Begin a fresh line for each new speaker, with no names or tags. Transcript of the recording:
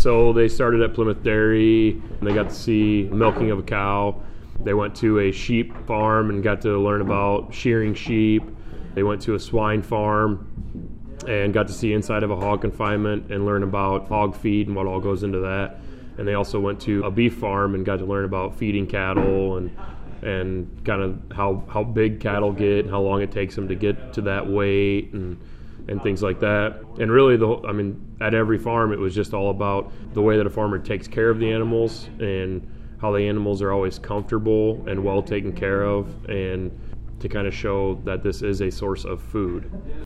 So they started at Plymouth Dairy, and they got to see milking of a cow. They went to a sheep farm and got to learn about shearing sheep. They went to a swine farm and got to see inside of a hog confinement and learn about hog feed and what all goes into that. And they also went to a beef farm and got to learn about feeding cattle and kind of how big cattle get and how long it takes them to get to that weight and things like that. And really, at every farm, it was just all about the way that a farmer takes care of the animals and how the animals are always comfortable and well taken care of, and to kind of show that this is a source of food.